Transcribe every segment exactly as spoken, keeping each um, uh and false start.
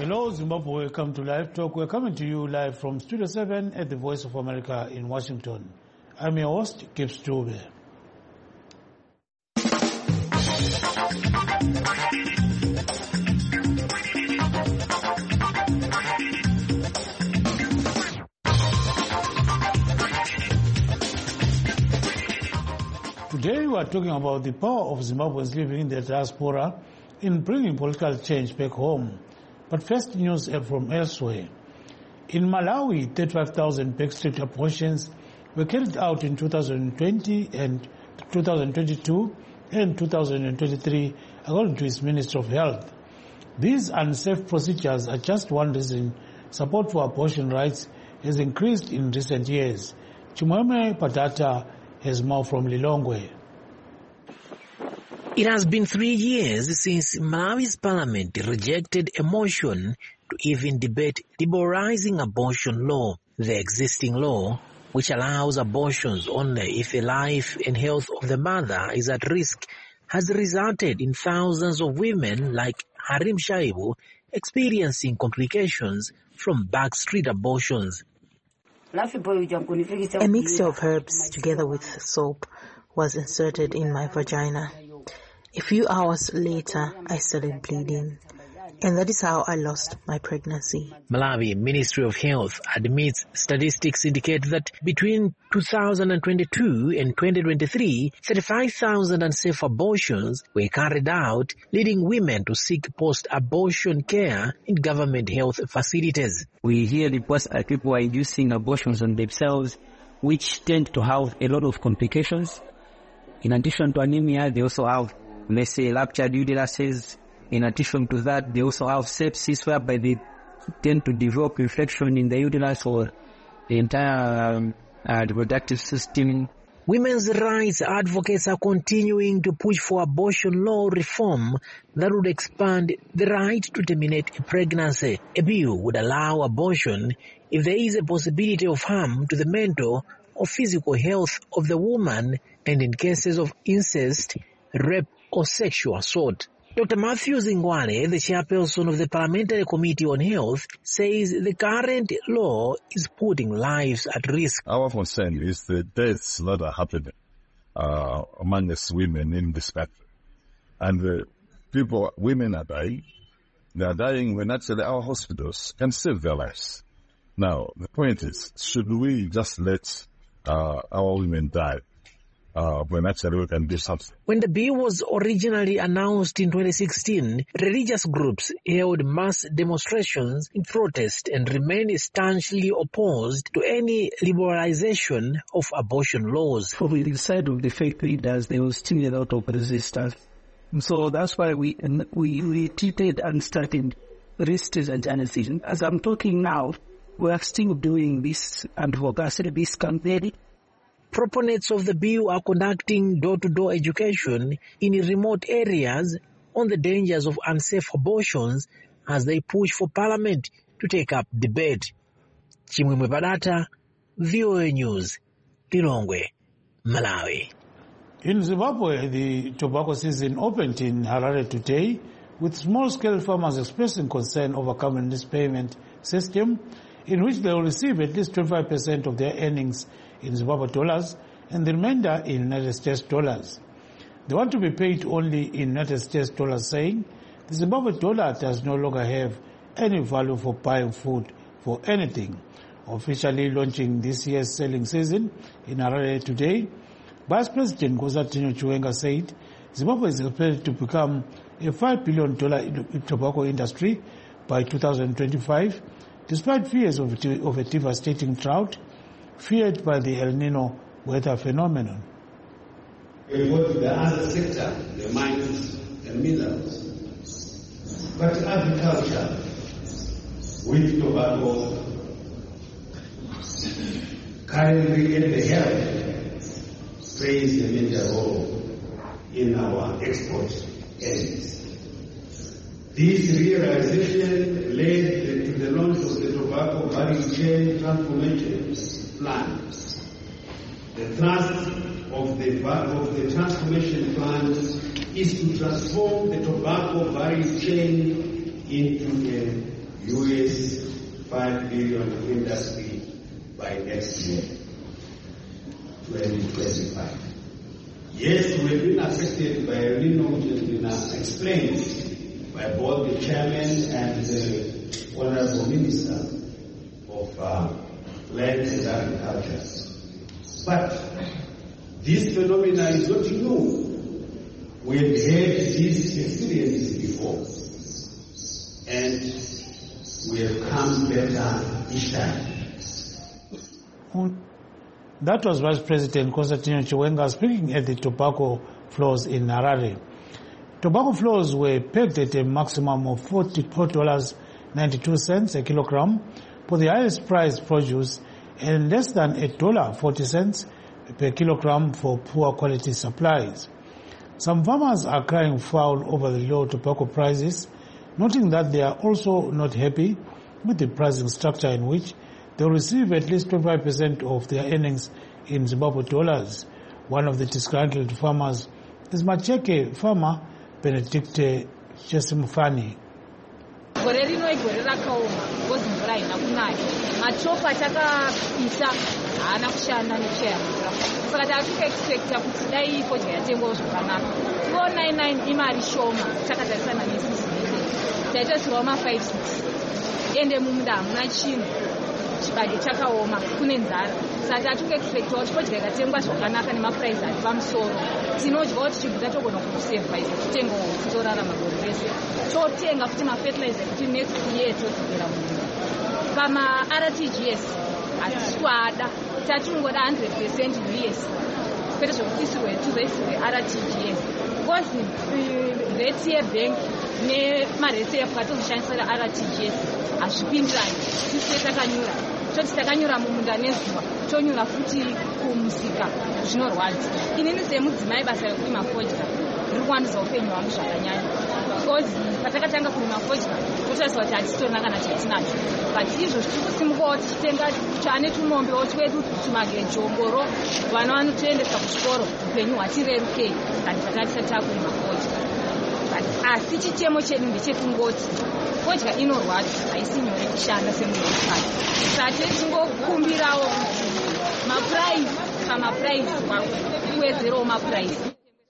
Hello, Zimbabwe. Welcome to Live Talk. We're coming to you live from Studio seven at the Voice of America in Washington. I'm your host, Gibbs Dube. Today we are talking about the power of Zimbabweans living in the diaspora in bringing political change back home. But first, news from elsewhere. In Malawi, thirty-five thousand backstreet abortions were carried out in two thousand twenty and two thousand twenty-two and two thousand twenty-three, according to its Ministry of Health. These unsafe procedures are just one reason support for abortion rights has increased in recent years. Chimwemwe Padata has more from Lilongwe. It has been three years since Malawi's parliament rejected a motion to even debate liberalizing abortion law. The existing law, which allows abortions only if the life and health of the mother is at risk, has resulted in thousands of women like Harim Shaibu experiencing complications from backstreet abortions. A mixture of herbs together with soap was inserted in my vagina. A few hours later, I started bleeding, and that is how I lost my pregnancy. Malawi Ministry of Health admits statistics indicate that between two thousand twenty-two and twenty twenty-three, thirty-five thousand unsafe abortions were carried out, leading women to seek post-abortion care in government health facilities. We hear reports that people are inducing abortions on themselves, which tend to have a lot of complications. In addition to anemia, they also have, let's say, ruptured uteruses. In addition to that, they also have sepsis, whereby they tend to develop infection in the uterus or the entire um, uh, reproductive system. Women's rights advocates are continuing to push for abortion law reform that would expand the right to terminate a pregnancy. A bill would allow abortion if there is a possibility of harm to the mental or physical health of the woman and in cases of incest, rape or sexual assault. Doctor Matthew Zingwane, the chairperson of the Parliamentary Committee on Health, says the current law is putting lives at risk. Our concern is the deaths that are happening uh, among us women in this country. And uh, people, women are dying. They are dying when actually our hospitals can save their lives. Now, the point is, should we just let uh, our women die? Uh, when actually we can do something. When the bill was originally announced in twenty sixteen, religious groups held mass demonstrations in protest and remained staunchly opposed to any liberalization of abortion laws. For the side of the faith leaders, there was still a lot of resistance. So that's why we we, we treated and started resistance and journalism. As I'm talking now, we are still doing this advocacy, this campaign. Proponents of the bill are conducting door-to-door education in remote areas on the dangers of unsafe abortions as they push for Parliament to take up debate. Chimwemwe Padata, V O A News, Lilongwe, Malawi. In Zimbabwe, the tobacco season opened in Harare today, with small-scale farmers expressing concern over government's payment system, in which they will receive at least twenty-five percent of their earnings in Zimbabwe dollars and the remainder in United States dollars. They want to be paid only in United States dollars, saying the Zimbabwe dollar does no longer have any value for buying food for anything. Officially launching this year's selling season in Harare today, Vice President Nkosazana Chiwenga said Zimbabwe is expected to become a five billion dollars tobacco industry by two thousand twenty-five, despite fears of a devastating drought feared by the El Nino weather phenomenon. We go to the other sector, the mines and minerals. But agriculture with tobacco currently in the health plays a major role in our export earnings. This realization led to the launch of the Tobacco Value Chain Transformation Plan. The thrust of the, of the transformation plan is to transform the tobacco value chain into a U S five billion industry by next year, twenty twenty-five. Yes, we have been affected by El Nino, which has been uh, explained by both the chairman and the honorable minister of uh, land and agriculture. But this phenomena is not new. We have had these experiences before, and we have come better each time. That was Vice President Constantino Chiwenga speaking at the tobacco floors in Harare. Tobacco floors were pegged at a maximum of forty-four dollars and ninety-two cents a kilogram for the highest priced produce and less than one dollar and forty cents per kilogram for poor quality supplies. Some farmers are crying foul over the low tobacco prices, noting that they are also not happy with the pricing structure in which they will receive at least twenty-five percent of their earnings in Zimbabwe dollars. One of the disgruntled farmers is Macheke farmer Benedicte Chesimufani. Gore rino igore rakaoma ngozi mvura haina kunaya machopa takapisa haana kushanda nekushaya mvura saka takuexpecta kuti dai ifodya yatengwawo zvakanaka four ninety-nine imari shoma takatarisana nesisi taitosirwa ma five six ende mumunda hamuna chinhu chibage chakaoma kune nzara saka tatukuexpecta kuti fodya ikatengwa zvakanaka nemapuraizi ari pamusoro tinodyawo tichibvita togona kusurvive titengawo titorarama gore rese totenga futi mafertilizer kuti next year todzokera mumunda pama-R T G S hatisi kuada tatingoda one hundred percent yes kwete zvokuti isirwe tuzoisirwe R T G S because rate yebhank nemarate epwatozoshandisira R T G S hazvipindirani tise takanyura toti takanyura mumunda nezuva tonyura futi kumusika zvinorwadza inini semudzimai basa rekurima fodya riri kuwandudza upenyu hwangu zvakanyanya because patakatanga kurima fodya totariswa kuti hatisitorina kana chatinacho but izvozvi tiri kusimukawo tichitenga chane tunombewo twedu tumagejongoro vana vanotoendesa kuchikoro upenyu hwatirerukei kandi patakisati takurima fodya but asi chitemo chedu ndechekungoti fodya inorwadza haisi nyore kushanda semunhu wekufata sati tingokumbirawo kuti mapuraizi pamapuraizi kuwedzerawo mapuraizi.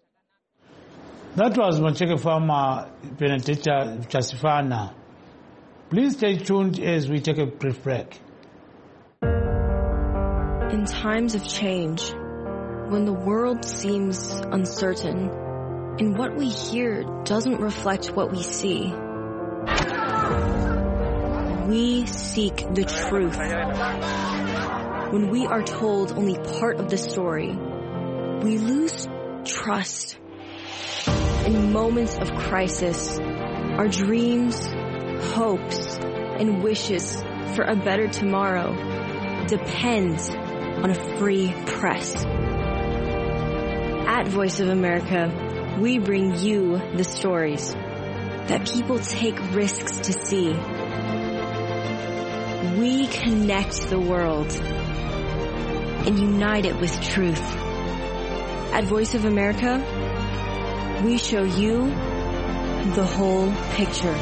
That was Macheke farmer Benedicta Chasifana. Please stay tuned as we take a brief break. In times of change, when the world seems uncertain and what we hear doesn't reflect what we see, we seek the truth. When we are told only part of the story, we lose trust. In moments of crisis, our dreams, hopes, and wishes for a better tomorrow depend on a free press. At Voice of America, we bring you the stories that people take risks to see. We connect the world and unite it with truth. At Voice of America, we show you the whole picture.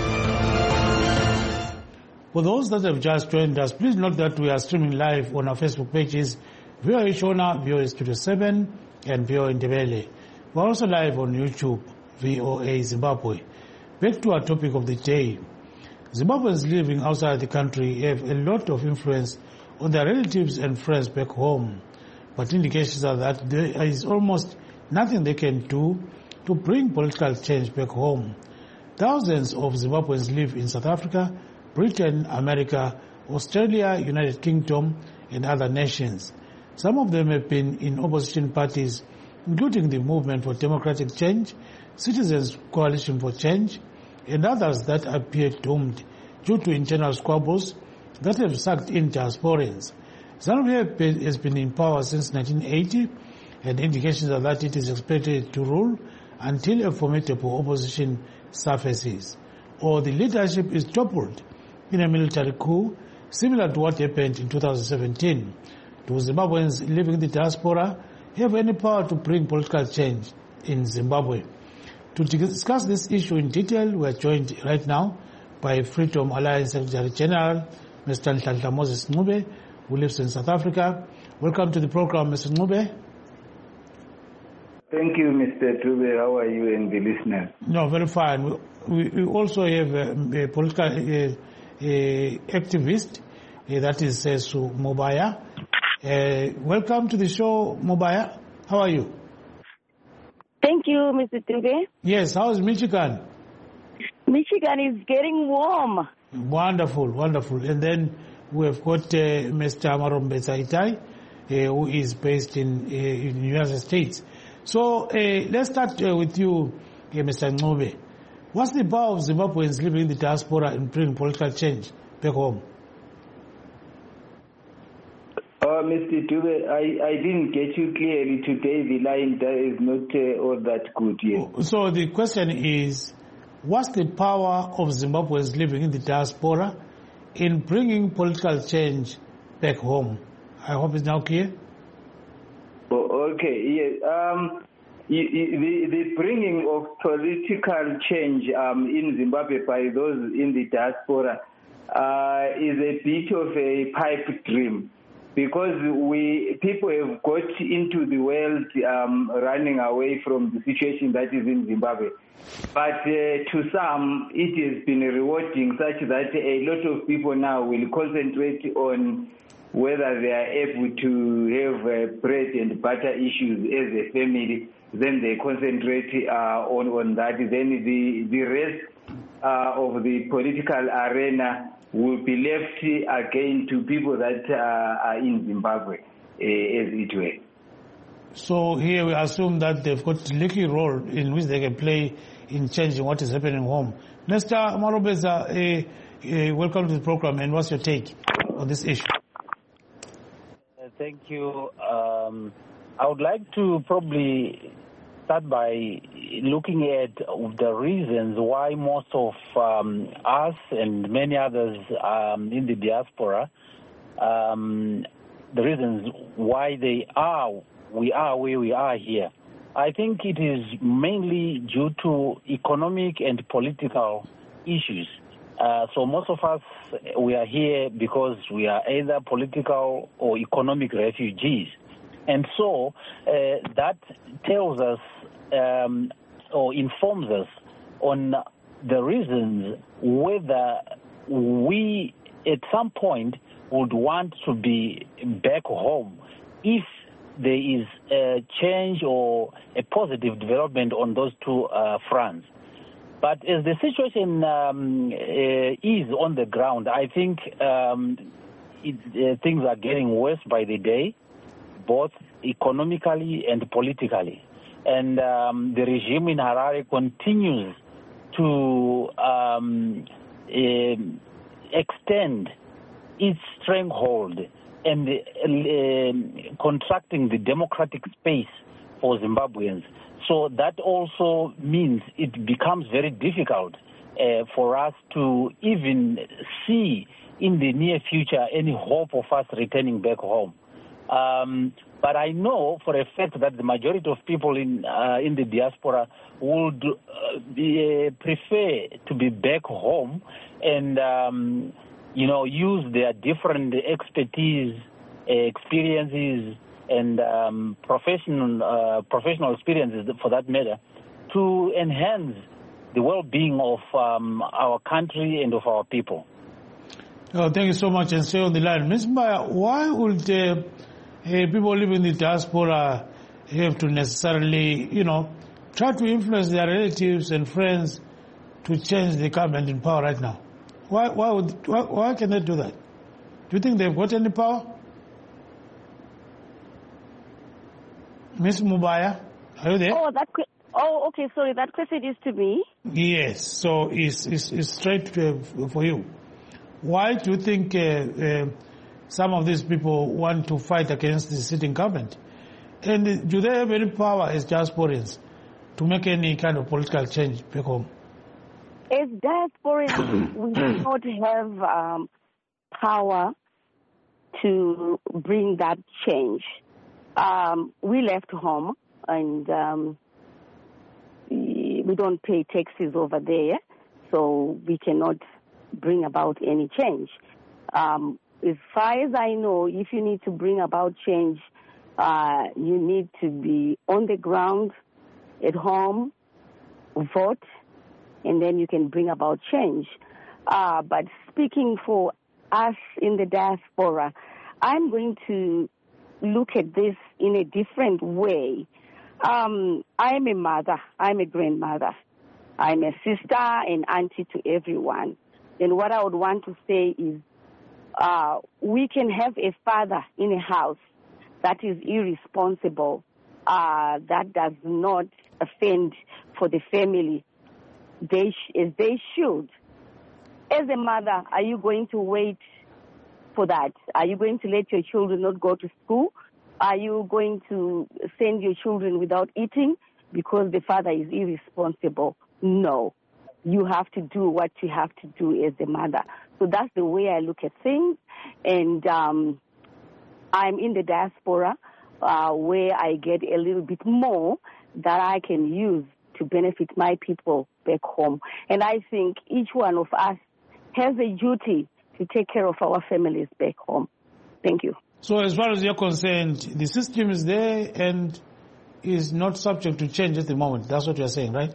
For those that have just joined us, please note that we are streaming live on our Facebook pages, V O A Shona, V O A Studio seven, and V O A Ndebele. We're also live on YouTube, V O A Zimbabwe. Back to our topic of the day. Zimbabweans living outside the country have a lot of influence on their relatives and friends back home, but indications are that there is almost nothing they can do to bring political change back home. Thousands of Zimbabweans live in South Africa, Britain, America, Australia, United Kingdom, and other nations. Some of them have been in opposition parties, including the Movement for Democratic Change, Citizens Coalition for Change, and others that appear doomed due to internal squabbles that have sucked in diasporans. ZANU-P F has been in power since nineteen eighty, and indications are that it is expected to rule until a formidable opposition surfaces, or the leadership is toppled in a military coup similar to what happened in two thousand seventeen. Do Zimbabweans living in the diaspora have any power to bring political change in Zimbabwe? To discuss this issue in detail, we are joined right now by Freedom Alliance Secretary General, Mister Nhlanhla Moses Ncube, who lives in South Africa. Welcome to the program, Mister Ncube. Thank you, Mister Dube. How are you and the listeners? No, very fine. We, we also have a, a political uh, a activist, uh, that is uh, Su Mobaya. Uh, welcome to the show, Mobaya. How are you? Thank you, Mister Dube. Yes, how is Michigan? Michigan is getting warm. Wonderful, wonderful. And then we have got uh, Mister Amarombe Zaitai, uh, who is based in, uh, in the United States. So uh, let's start uh, with you, uh, Mister Ncube. What's the power of Zimbabweans living in the diaspora in bringing political change back home? Uh, Mister Dube, I, I didn't get you clearly today. The line is not uh, all that good yet. So the question is, what's the power of Zimbabweans living in the diaspora in bringing political change back home? I hope it's now clear. Oh, okay, yes. Um, the, the bringing of political change um, in Zimbabwe by those in the diaspora uh, is a bit of a pipe dream, because we people have got into the world um, running away from the situation that is in Zimbabwe. But uh, to some, it has been rewarding, such that a lot of people now will concentrate on whether they are able to have uh, bread and butter issues as a family. Then they concentrate uh, on, on that. Then the, the rest uh, of the political arena will be left again to people that uh, are in Zimbabwe, uh, as it were. So here we assume that they've got a little role in which they can play in changing what is happening home. Mister Amarobeza, uh, uh, welcome to the program, and what's your take on this issue? Uh, thank you. Um, I would like to probably start by looking at the reasons why most of um, us and many others um, in the diaspora, um, the reasons why they are, we are where we are here. I think it is mainly due to economic and political issues. Uh, so most of us, we are here because we are either political or economic refugees. And so uh, that tells us um, or informs us on the reasons whether we at some point would want to be back home if there is a change or a positive development on those two uh, fronts. But as the situation um, uh, is on the ground, I think um, it, uh, things are getting worse by the day, both economically and politically. And um, the regime in Harare continues to um, uh, extend its stranglehold and uh, contracting the democratic space for Zimbabweans. So that also means it becomes very difficult uh, for us to even see in the near future any hope of us returning back home. Um, but I know for a fact that the majority of people in uh, in the diaspora would uh, be, uh, prefer to be back home and um, you know use their different expertise, uh, experiences, and um, professional uh, professional experiences, for that matter, to enhance the well-being of um, our country and of our people. Oh, thank you so much, and stay on the line. Miz Mbaya, why would uh, uh, people living in the diaspora have to necessarily, you know, try to influence their relatives and friends to change the government in power right now? Why, why, would, why, why can they do that? Do you think they've got any power? Miz Mubaya, are you there? Oh, that. Oh, okay. Sorry, that question is to me. Yes. So it's it's, it's straight uh, for you. Why do you think uh, uh, some of these people want to fight against the sitting government? And do they have any power as diasporans to make any kind of political change back home? As diasporans, we do not have um, power to bring that change. Um, we left home, and um, we don't pay taxes over there, so we cannot bring about any change. Um, as far as I know, if you need to bring about change, uh, you need to be on the ground, at home, vote, and then you can bring about change. Uh, but speaking for us in the diaspora, I'm going to look at this in a different way. Um, I'm a mother. I'm a grandmother. I'm a sister and auntie to everyone. And what I would want to say is uh, we can have a father in a house that is irresponsible, uh, that does not fend for the family they sh- as they should. As a mother, are you going to wait for that? Are you going to let your children not go to school? Are you going to send your children without eating because the father is irresponsible? No. You have to do what you have to do as a mother. So that's the way I look at things. And um, I'm in the diaspora uh, where I get a little bit more that I can use to benefit my people back home. And I think each one of us has a duty to take care of our families back home. Thank you. So as far as you're concerned, the system is there and is not subject to change at the moment. That's what you're saying, right?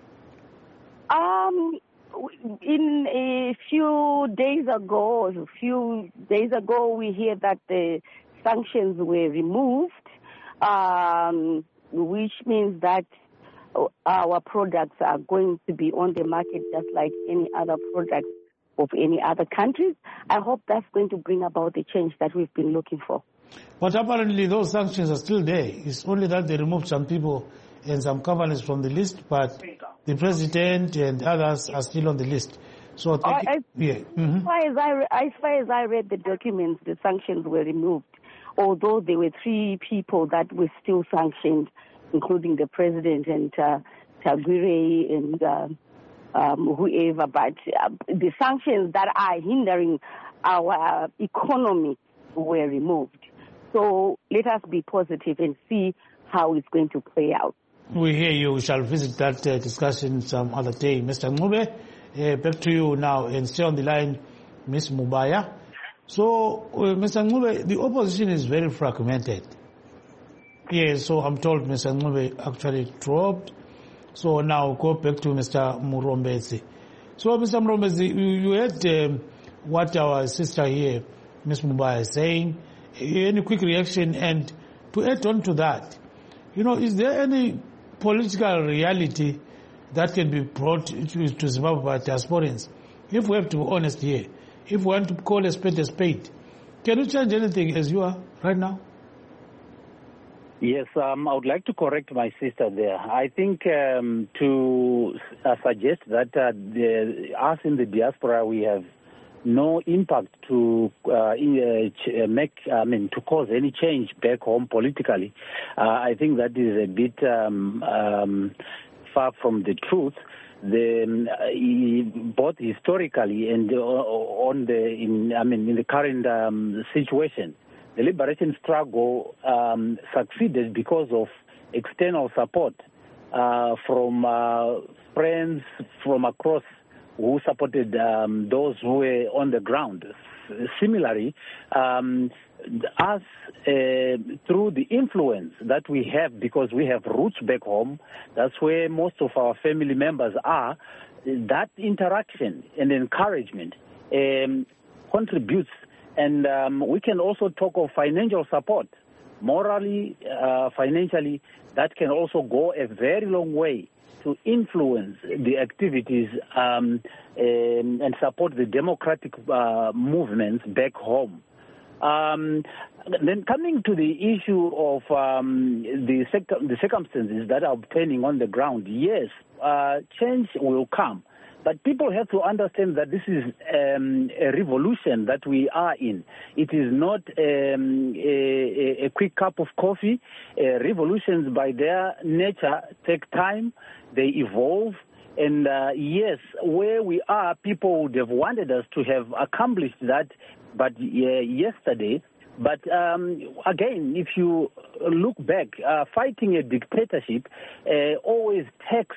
Um, in a few days ago, a few days ago, we hear that the sanctions were removed, um, which means that our products are going to be on the market just like any other product of any other countries. I hope that's going to bring about the change that we've been looking for. But apparently those sanctions are still there. It's only that they removed some people and some companies from the list, but the president and others are still on the list. So I, I, yeah. Mm-hmm. as, far as, I, as far as I read the documents, the sanctions were removed, although there were three people that were still sanctioned, including the president and uh, Taguire and uh, um, whoever. But uh, the sanctions that are hindering our uh, economy were removed. So let us be positive and see how it's going to play out. We hear you. We shall visit that uh, discussion some other day. Mister Ncube, uh, back to you now and stay on the line, Miz Mubaya. So, uh, Mister Ncube, the opposition is very fragmented. Yes, so I'm told Mister Ncube actually dropped. So now go back to Mister Murombezi. So, Mister Murombezi, you, you heard um, what our sister here, Miz Mubaya, is saying. Any quick reaction? And to add on to that, you know, is there any political reality that can be brought to, to Zimbabwe by diasporans? If we have to be honest here, if we want to call a spade a spade, can you change anything as you are right now? Yes, um, I would like to correct my sister there. I think um, to uh, suggest that uh, the, us in the diaspora, we have no impact to uh, make, I mean, to cause any change back home politically. Uh, I think that is a bit um, um, far from the truth. The, uh, both historically and uh, on the, in, I mean, in the current um, situation, the liberation struggle um, succeeded because of external support uh, from uh, friends from across who supported um, those who were on the ground. Similarly, um, us, uh, through the influence that we have, because we have roots back home, that's where most of our family members are, that interaction and encouragement um, contributes. And um, we can also talk of financial support. Morally, uh, financially, that can also go a very long way to influence the activities um, and, and support the democratic uh, movements back home. Um, then coming to the issue of um, the, the circumstances that are obtaining on the ground, yes, uh, change will come. But people have to understand that this is um, a revolution that we are in. It is not um, a, a quick cup of coffee. Uh, revolutions, by their nature, take time. They evolve. And uh, yes, where we are, people would have wanted us to have accomplished that, but uh, yesterday. But um, again, if you look back, uh, fighting a dictatorship uh, always takes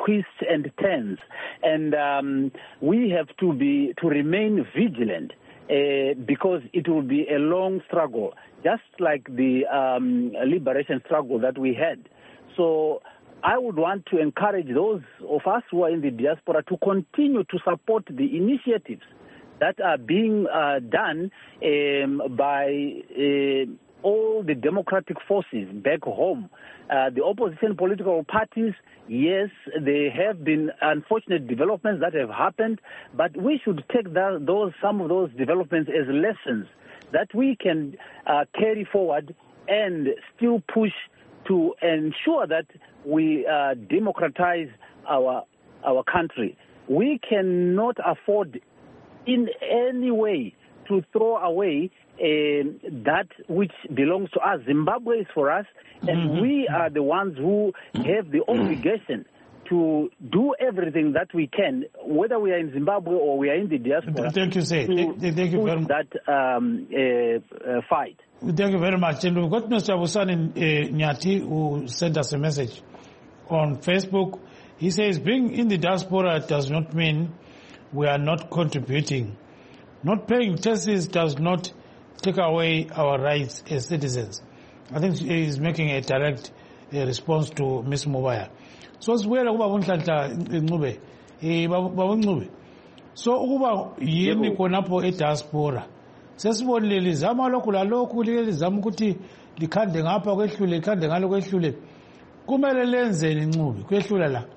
twists and turns, and um, we have to be to remain vigilant uh, because it will be a long struggle, just like the um, liberation struggle that we had. So I would want to encourage those of us who are in the diaspora to continue to support the initiatives that are being uh, done um, by uh, all the democratic forces back home. Uh, the opposition political parties, yes, there have been unfortunate developments that have happened, but we should take that, those some of those developments as lessons that we can uh, carry forward and still push to ensure that we uh, democratize our our country. We cannot afford in any way to throw away uh, that which belongs to us. Zimbabwe is for us, and mm-hmm. we are the ones who have the obligation to do everything that we can, whether we are in Zimbabwe or we are in the diaspora. Thank you, sir. Thank, thank you very much. That um, uh, uh, fight. Thank you very much. And we've got Mister Abusani uh, Nyati, who sent us a message on Facebook. He says, being in the diaspora does not mean we are not contributing. Not paying taxes does not take away our rights as citizens. I think he is making a direct uh, response to Miz Mubaya. So sibuyela kuba kunhlanhla Ncube eh baba Ncube. So ukuba yimi khonapho e-diaspora sesibonile lizama lokhu lalokhu lizama ukuthi likhande ngapha kwehlule likhande ngalo kwehlule kumele lenzeni Ncube kwehlula la.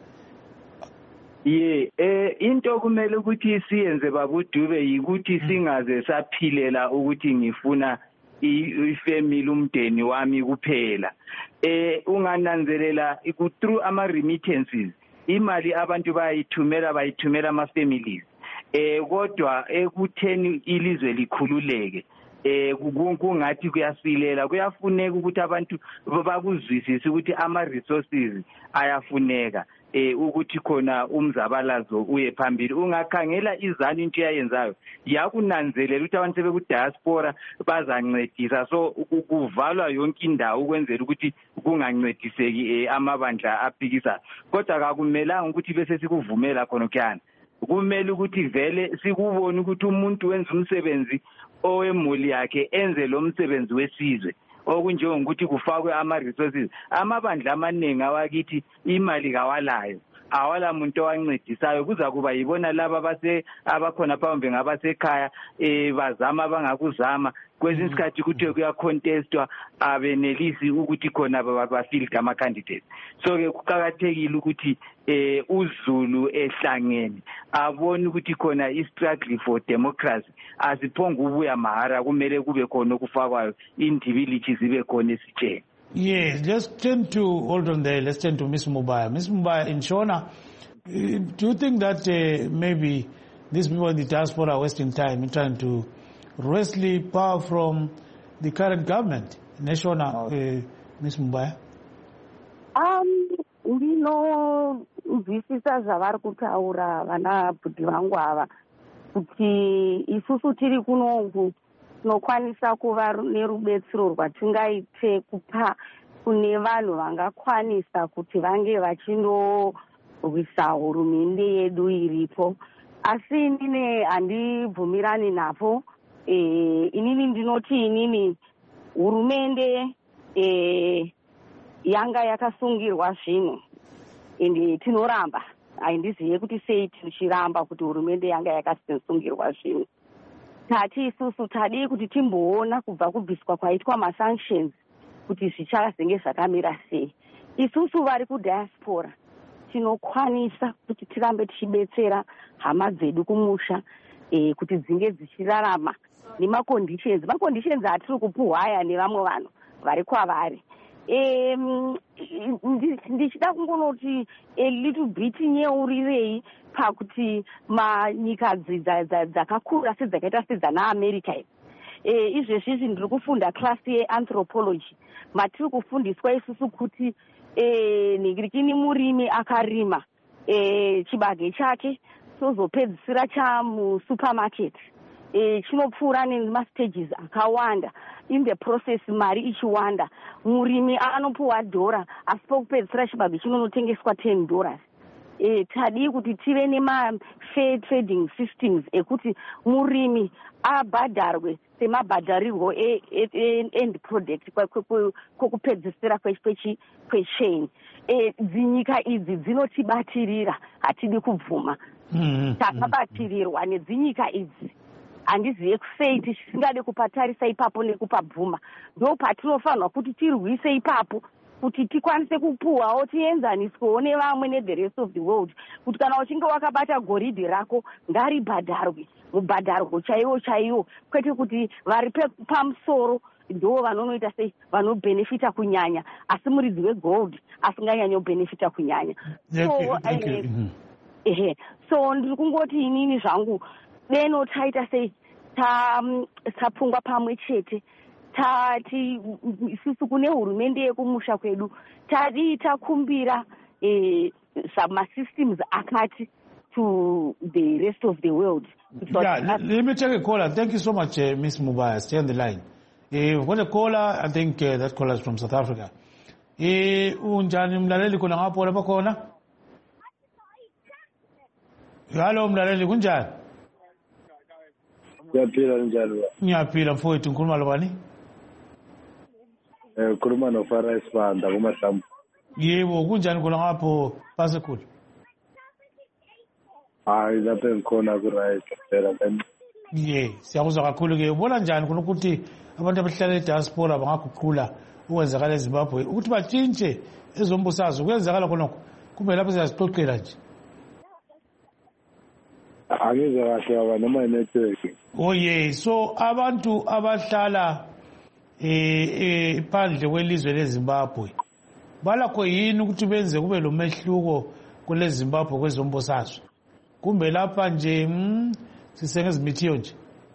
Ye eh into kumele ukuthi siyenze babudube yikuthi singaze saphilela ukuthi ngifuna ifamily umndeni wami kuphela. Eh ungananzelela iku through ama remittances imali abantu bayithumela bayithumela ama families. Eh kodwa ekutheni ilizwe likhululeke eh kungathi kuyasilela kuyafuneka ukuthi abantu bakuzwisise ukuthi ama resources ayafuneka eh ukuthi khona umzabalazo uye phambili. Ungakhangela izani into yayenzayo yakunanzelela ukuthi abantu sebeku diaspora bazancedisa, so kuvalwa yonke indawo ukwenzela ukuthi kungancediseki amabandla aphikisa. Kodwa akakumelanga ukuthi bese sikuvumela khona kyana. Kumele ukuthi vele sikubone ukuthi umuntu wenza umsebenzi owemuli yakhe enze lo msebenzi wesizwe okunjengokuthi kufakwe ama resources. Amabandla amaningi awakithi imali kawalayo, awala muntu owancedisayo, kuza kuba yibona laba base abakhona phambi ngabasekhaya eh bazama bangakuzama kwesinye isikhathi ukuthi kuya contestwa abenelisi ukuthi khona ba field ama candidates. So ke kuqhakathekile ukuthi eh uZulu ehlangene abone ukuthi khona i struggle for democracy asiphonga ubuya mahara, kumele kube khona okufakwayo individuals zibe khona esitsheni. Yes, let's turn to, hold on there, let's turn to Miz Mubaya. Miz Mubaya, in Shona, do you think that uh, maybe these people in the diaspora are wasting time in trying to wrestle power from the current government? Shona, uh, Miz Mubaya? Um, ndino nzwisisa zvavari kutaura vana bhudhi vangu ava kuti isusu tiri kunoku tinokwanisa kuva nerubetsero rwatingaite kupa kune vanhu vangakwanisa kuti vange vachindorwisa hurumende yedu iripo. Asi inini handibvumirani napo. E, inini ndinoti inini hurumende e, yanga yakasungirwa zvinhu ende tinoramba. Haindizive kuti sei tichiramba kuti hurumende yanga yakasungirwa zvinhu. Tati isusu tadi kuti timboona kubva kubviswa kwaitwa masanctions kuti zvichazenge zvakamira sei. Isusu vari kudiaspora tinokwanisa kuti tirambe tichibetsera hama dzedu kumusha eh, kuti dzinge dzichirarama nemaconditions maconditions atiri kupuhwa aya nevamwe vanhu vari kwavari. Um, ndichida kungonoti a little bit nyeurirei pakuti manyika dzakakura sedzakaita sedzana America e, izvezvi ndiri kufunda class yeanthropology matiri kufundiswa isusu kuti e, ningirikini murimi akarima e, chibage chake chozopedzisira chamusupermarket e, chinopfuura nemastages akawanda. In the process mari ichiwanda, murimi anopuwa dhora asi pokupedzisira chibage chinonotengeswa ten dollars. e, tadi kuti tive nema-fair trading systems ekuti murimi abhadharwe semabhadharirwo e-end product kwekupedzisira kwechain. E, dzinyika idzi dzinotibatirira, hatidi kubvuma. Mm-hmm. Takabatirirwa nedzinyika idzi. Handizive kusei tisingade kupatarisa ipapo nekupabvuma. Ndo patinofanirwa kuti tirwise ipapo kuti tikwanise kupuhwawo tienzaniswewo nevamwe ne-the rest of the world, kuti kana uchinge wakabata goridhe rako ngaribhadharwe mubhadharwo chaiwo chaiwo, kwete kuti vari pamusoro ndo vanonoita sei vanobhenefita kunyanya, asi muridzi wegold asinganyanyi kubhenefita kunyanya. So ehe, so ndiri kungoti inini zvangu deno taita sei tapfungwa pamwe chete, tati isusu kune hurumende yekumusha kwedu tadi takumbira eh, masystems akati to the rest of the world. Yeah, let me take a caller. Thank you so much, uh, Miss Mubaya. Stay on the line. Uh, we've got a caller. I think uh, that caller is from South Africa. Unjani mlaleli kuna hapo wala kona? Hello mlaleli kunjani? Yapila njalo. Yapila mfowethu ngikhuluma lobani? Eh khuluma no Farais Banda kuMahlamvu. Yebo kunjani khona ngapho Pasekule? Hayi lapha ngikhona ku right phela then. Yeah, siyakuzwa kakhulu ke. Ubona njani khona ukuthi abantu abahlala e-diaspora bangaguqula ukwenzakala eZimbabwe ukuthi batshintshe ezombusazo kuyenzakala khonokho kumbe lapho siyazixoxela nje? Angizwe kahle baba noma network. Oh yeah, so abantu abahlala eh eh phandle kwelizwe leZimbabwe balakho yini ukuthi benze kube lo mehluko kule Zimbabwe kwezombusazwe kumbe lapha nje mm, sisengezimithio nje?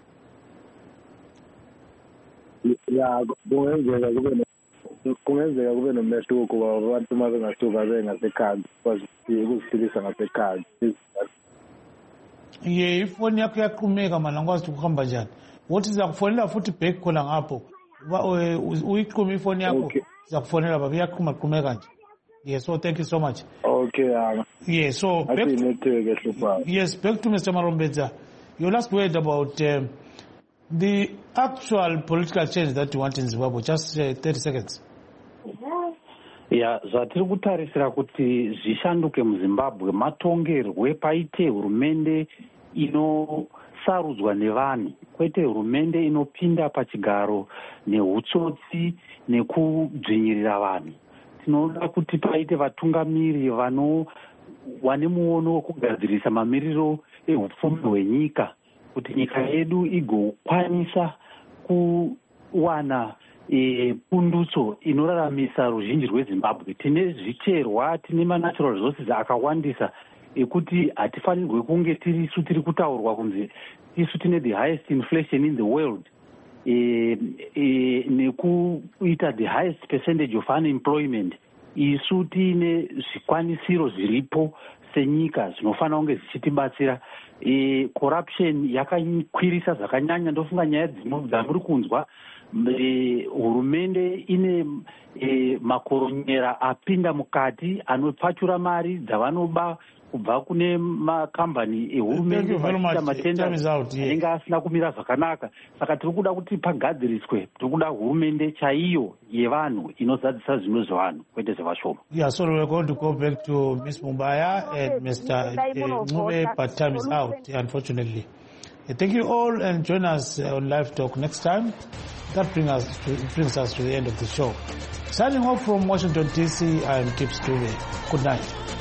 Ya kungenzeka kube kungenzeka kube nomehluko kuba abantu uma bengasuka bengasekhaya kwazi ukuziphilisa ngasekhaya. Ye ifoni yakho yaqhumeka mana ngikwazi ukuhamba njani. Wothi sizakufonela futhi back khona ngapho. Uyiqhuma ifoni yakho sizakufonela baba iyaqhuma qhumeka nje. Yes, so thank you so much. Okay, yeah. Yes, so back to, yes, back to Mister Marombedza. Your last word about um, the actual political change that you want in Zimbabwe. Just uh, thirty seconds. Ya zvatiri kutarisira kuti zvishanduke muZimbabwe matongerwe paite hurumende inosarudzwa nevanhu, kwete hurumende inopinda pachigaro nehutsotsi nekudzvinyirira vanhu. Tinoda kuti paite vatungamiri vano vane muono wekugadzirisa mamiriro ehupfumi hwenyika, kuti nyika yedu igokwanisa kuwana E, pundutso inoraramisa ruzhinji rweZimbabwe. Tine zvicherwa, tine manatural resources akawandisa ekuti hatifanirwe kunge tirisu tiri kutaurwa kunzi isu tine the highest inflation in the world, e, e, nekuita the highest percentage of unemployment. Isu tine zvikwanisiro zviripo senyika zvinofanira kunge zvichitibatsira. E, corruption yakakwirisa zvakanyanya. Ndofunga nyaya dzamuri kunzwa hurumende ine e, makoronyera apinda mukati anopachura mari dzavanoba kubva kune makambani ehurumende vachiita matenda anenge asina kumira zvakanaka. Saka tiri kuda kuti pagadziriswe, tiri kuda hurumende chaiyo yevanhu inozadzisa zvinhu zvevanhu kwete zvevashoma. Yeah, so we're going to go back to Miss Mumbaya and Mister Ngube, but time is out, unfortunately. Thank you all and join us on Live Talk next time. That brings us to, brings us to the end of the show. Signing off from Washington, D C, I'm Tips Dube. Good night.